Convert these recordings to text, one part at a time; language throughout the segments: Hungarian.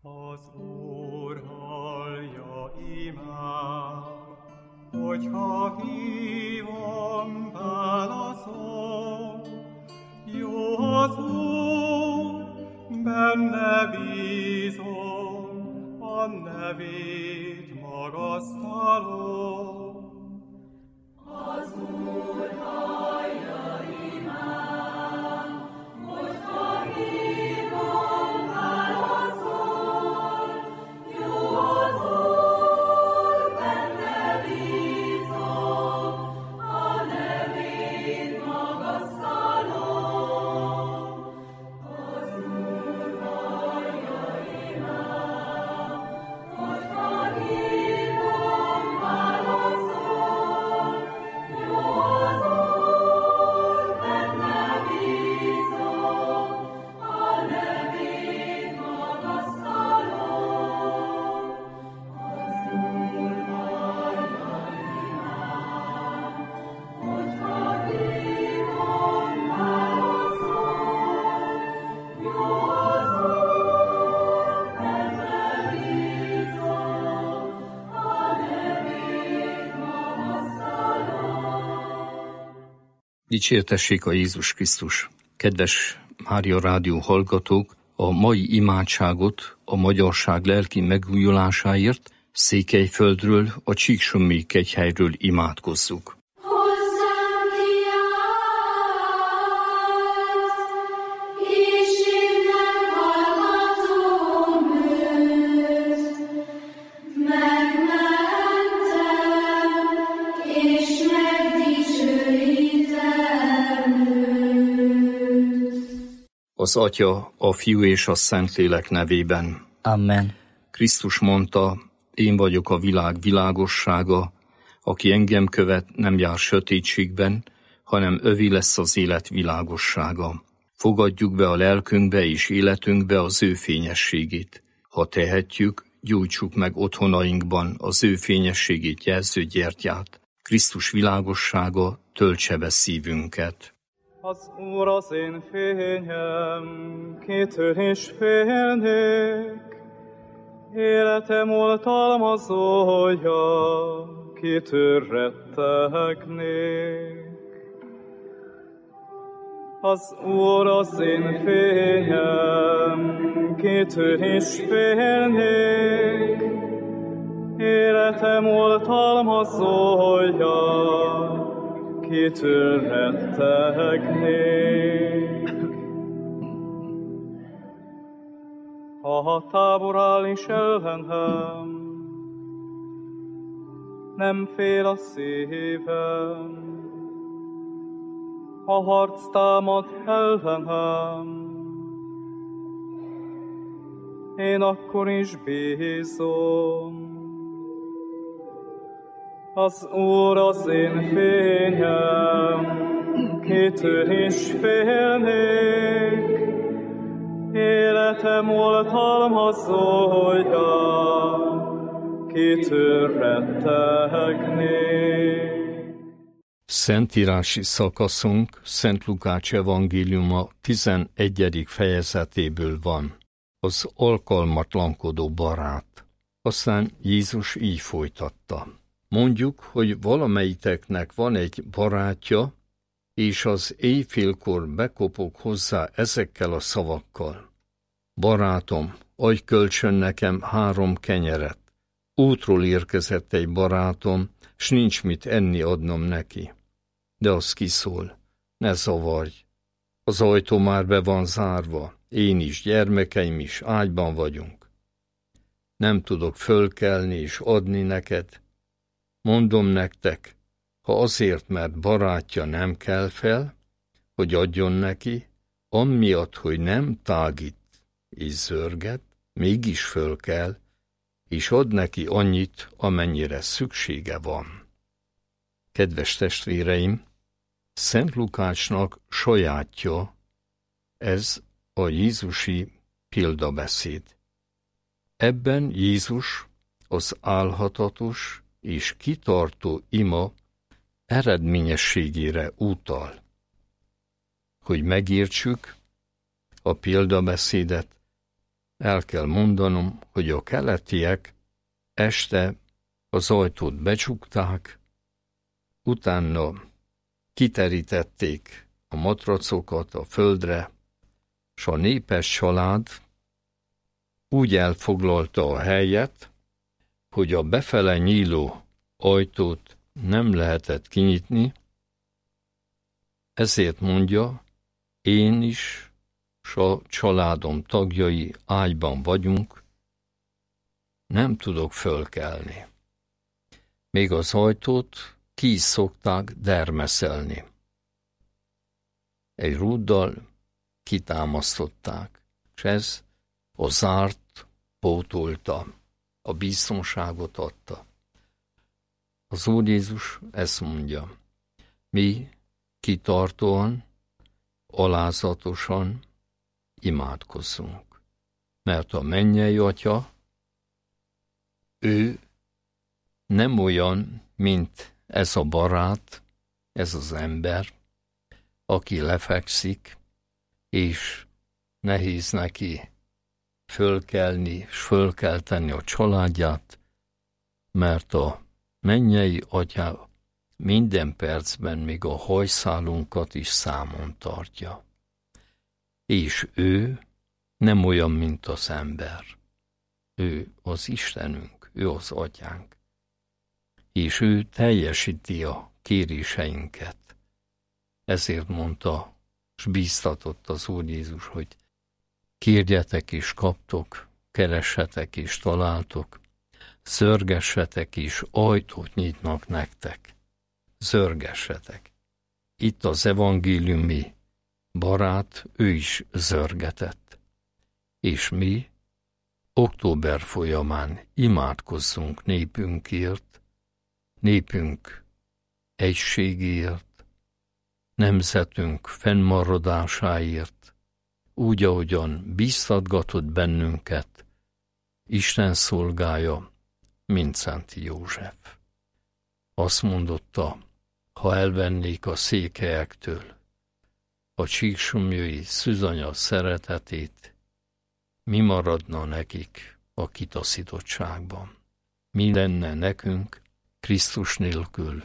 Az Úr hallja imám, hogyha hívom, válaszol. Jó az Úr, benne bízom, a nevét magasztalom. Az Úr hallja imám, hogyha hívom, válaszol. Jó az Úr, benne bízom, a nevét magasztalom. Az Úr hallja imám, hogyha hívom, válaszol. Jó az Úr, benne bízom, a nevét magasztalom. Az Úr hallja imám, hogyha hívom, válaszol. Jó az Úr, benne bízom, a nevét magasztalom. Dicsértessék a Jézus Krisztus! Kedves Mária Rádió hallgatók, a mai imádságot a magyarság lelki megújulásáért Székelyföldről, a Csíksomlyai kegyhelyről imádkozzuk. Hozzám kiállt, és én meghallgatom őt. Megmentem, és megdicsőítem őt. Az Atya, a Fiú és a Szentlélek nevében. Amen. Krisztus mondta, én vagyok a világ világossága, aki engem követ, nem jár sötétségben, hanem övé lesz az élet világossága. Fogadjuk be a lelkünkbe és életünkbe az ő fényességét. Ha tehetjük, gyújtsuk meg otthonainkban az ő fényességét jelző gyertyát. Krisztus világossága töltse be szívünket. Az Úr az én fényem, kitől is félnék. Életem oltalmazója, kitől rettegnék. Az Úr az én fényem, kitől is félnék. Életem oltalmazója, kitől rettegnék. Ha tábor áll is ellenem, nem fél a szívem. Ha harc támad ellenem, én akkor is bízom. Az Úr az én fényem, kitől is félnék. Életem oltalmazója, kitől rettegnék. Szentírási szakaszunk Szent Lukács evangéliuma 11. fejezetéből van. Az alkalmatlankodó barát. Aztán Jézus így folytatta. Mondjuk, hogy valamelyiteknek van egy barátja, és az éjfélkor bekopog hozzá ezekkel a szavakkal. Barátom, adj kölcsön nekem 3 kenyeret. Útról érkezett egy barátom, s nincs mit enni adnom neki. De az kiszól, ne zavarj. Az ajtó már be van zárva, én is, gyermekeim is, ágyban vagyunk. Nem tudok fölkelni és adni neked. Mondom nektek, ha azért, mert barátja nem kell fel, hogy adjon neki, amiatt, hogy nem tágít és zörget, mégis föl kell, és ad neki annyit, amennyire szüksége van. Kedves testvéreim, Szent Lukácsnak sajátja ez a jézusi példabeszéd. Ebben Jézus az álhatatos és kitartó ima eredményességére utal. Hogy megértsük a példabeszédet, El kell mondanom, hogy a keletiek este az ajtót becsukták, utána kiterítették a matracokat a földre, s a népes család úgy elfoglalta a helyet, hogy a befele nyíló ajtót nem lehetett kinyitni, ezért mondja, én is, s a családom tagjai ágyban vagyunk, nem tudok fölkelni. Még az ajtót ki is szokták dermeszelni. Egy rúddal kitámasztották, és ez a zárt pótolta, a biztonságot adta. Az Úr Jézus ezt mondja, mi kitartóan, alázatosan imádkozzunk, mert a mennyei Atya, ő nem olyan, mint ez a barát, ez az ember, aki lefekszik, és nehéz neki fölkelni, és fölkelteni a családját, mert a mennyei Atya minden percben még a hajszálunkat is számon tartja. És ő nem olyan, mint az ember. Ő az Istenünk, ő az Atyánk. És ő teljesíti a kéréseinket. Ezért mondta, s bíztatott az Úr Jézus, hogy kérjetek és kaptok, keressetek és találtok, zörgessetek és ajtót nyitnak nektek. Zörgessetek. Itt az evangéliumi barát, ő is zörgetett. És mi október folyamán imádkozzunk népünkért, népünk egységéért, nemzetünk fennmaradásáért, úgy, ahogyan bíztatgatott bennünket Isten szolgája, mint Szent József. Azt mondotta, ha elvennék a székelyektől a csíksomlyai szűzanya szeretetét, mi maradna nekik a kitaszítottságban? Mi lenne nekünk Krisztus nélkül,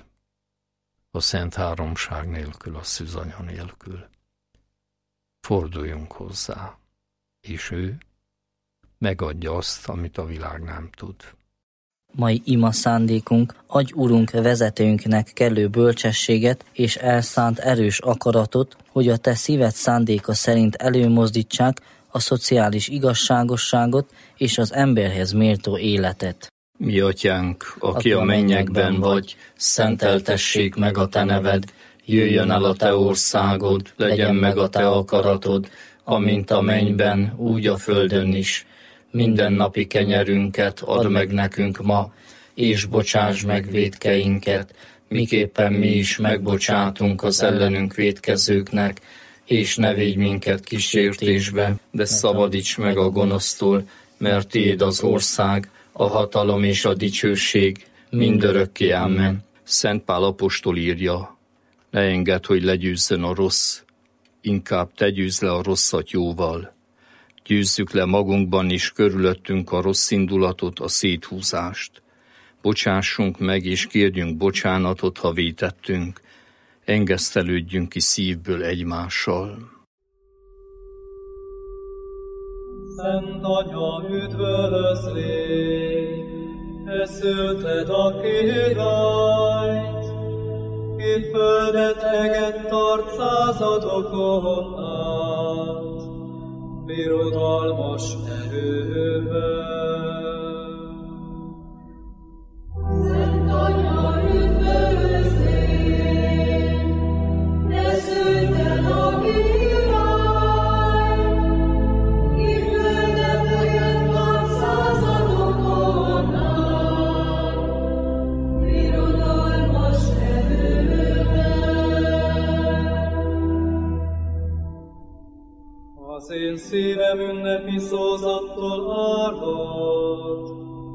a Szent Háromság nélkül, a szűzanya nélkül? Forduljunk hozzá, és ő megadja azt, amit a világ nem tud. Mai ima szándékunk, adj Urunk vezetőnknek kellő bölcsességet és elszánt erős akaratot, hogy a te szíved szándéka szerint előmozdítsák a szociális igazságosságot és az emberhez méltó életet. Mi Atyánk, aki a mennyekben vagy, szenteltessék meg a te neved, jöjjön el a te országod, legyen meg a te akaratod, amint a mennyben, úgy a földön is. Mindennapi kenyerünket add meg nekünk ma, és bocsáss meg vétkeinket, miképpen mi is megbocsátunk az ellenünk vétkezőknek, és ne védj minket kísértésbe, de szabadíts meg a gonosztól, mert tiéd az ország, a hatalom és a dicsőség, mindörökké. Amen. Szent Pál apostol írja, ne engedd, hogy legyőzzön a rossz, inkább te győzz le a rosszat jóval. Győzzük le magunkban is körülöttünk a rossz indulatot, a széthúzást. Bocsássunk meg és kérjünk bocsánatot, ha vétettünk. Engesztelődjünk ki szívből egymással. Szent Anya, üdvözlégy, te szülted a királyt, itt földet eget tart századokon át, birodalmas erővel. Szent Anya, üdvözlégy, te szülted a királyt, ki földet eget tart századokon át, birodalmas erővel. Az én szívem ünnepi szózattól áldott,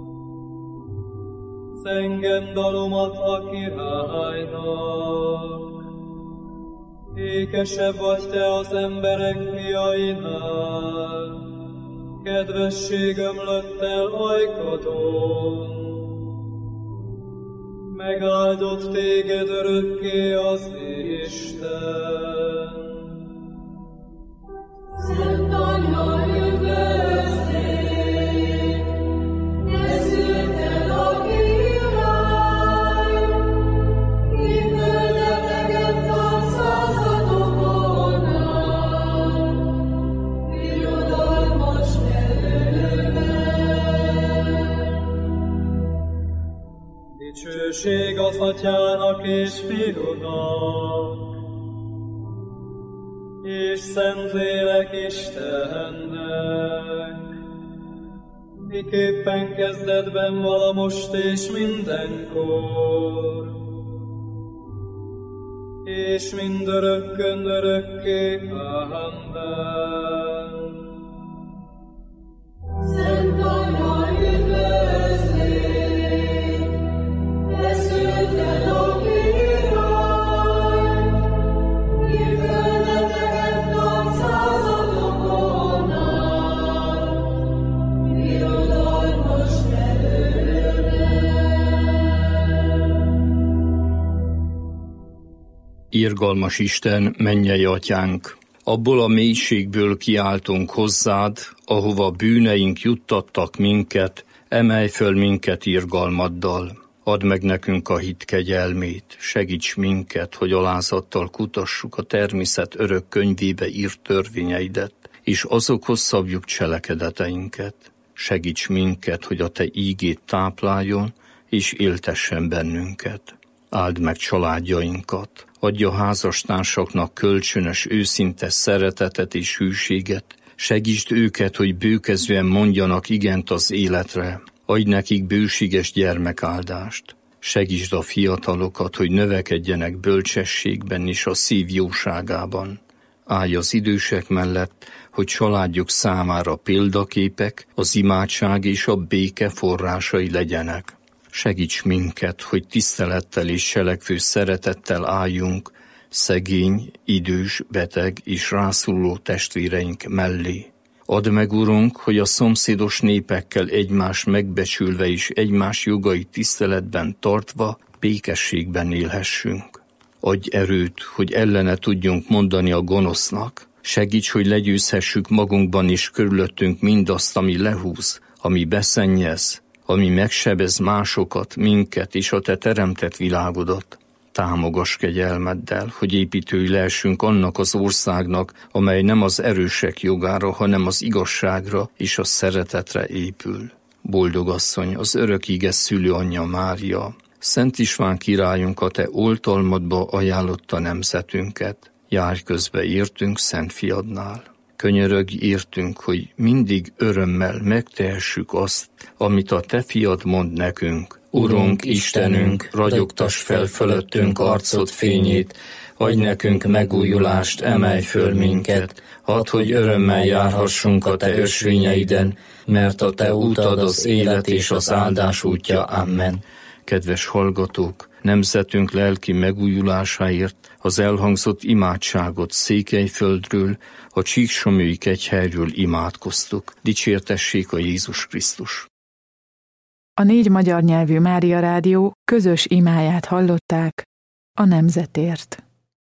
zengem dalomat a királynak. Ékesebb vagy te az emberek fiainál, kedvesség ömlött el ajkadon. Megáldott téged örökké az Isten. Szent Anya, üdvözlégy, ne szülted a király, ki földeteket tart századokon át, birodalmas erővel. Dicsőség az Atyának és Fiúnak, és Szentlélek Istennek, miképpen kezdetben vala most és mindenkor, és mindörökkön örökké. Amen. Szent Anya, üdvözlégy, ne szülted a király, ki földeteket tart századokon át, birodalmas Irgalmas Isten, mennyei Atyánk, abból a mélységből kiáltunk hozzád, ahova bűneink juttattak minket, emelj föl minket irgalmaddal. Add meg nekünk a hit kegyelmét, segíts minket, hogy alázattal kutassuk a természet örök könyvébe írt törvényeidet, és azokhoz szabjuk cselekedeteinket. Segíts minket, hogy a te ígét tápláljon, és éltessen bennünket. Áld meg családjainkat, adj a házastársaknak kölcsönös, őszinte szeretetet és hűséget, segítsd őket, hogy bőkezően mondjanak igent az életre, adj nekik bőséges gyermekáldást. Segítsd a fiatalokat, hogy növekedjenek bölcsességben és a szív jóságában. Állj az idősek mellett, hogy családjuk számára példaképek, az imádság és a béke forrásai legyenek. Segíts minket, hogy tisztelettel és selekvő szeretettel álljunk szegény, idős, beteg és rászoruló testvéreink mellé. Add meg, Urunk, hogy a szomszédos népekkel egymást megbecsülve és egymás jogait tiszteletben tartva békességben élhessünk. Adj erőt, hogy ellene tudjunk mondani a gonosznak. Segíts, hogy legyőzhessük magunkban és körülöttünk mindazt, ami lehúz, ami beszennyez, ami megsebez másokat, minket és a te teremtett világodat. Támogass kegyelmeddel, hogy építői lehessünk annak az országnak, amely nem az erősek jogára, hanem az igazságra és a szeretetre épül. Boldog asszony, az örök íge szülőanyja Mária, Szent István királyunk a te oltalmadba ajánlotta nemzetünket. Járj közbe értünk Szent Fiadnál. Könyörögj értünk, hogy mindig örömmel megtehessük azt, amit a te fiad mond nekünk. Urunk, Istenünk, ragyogtass fel fölöttünk arcod fényét, adj nekünk megújulást, emelj föl minket, add, hogy örömmel járhassunk a te ösvényeiden, mert a te útad az élet és az áldás útja. Amen. Kedves hallgatók, nemzetünk lelki megújulásáért az elhangzott imádságot Székelyföldről, a Csíksomlyói kegyhelyről imádkoztuk. Dicsértessék a Jézus Krisztus! A 4 magyar nyelvű Mária Rádió közös imáját hallották a nemzetért.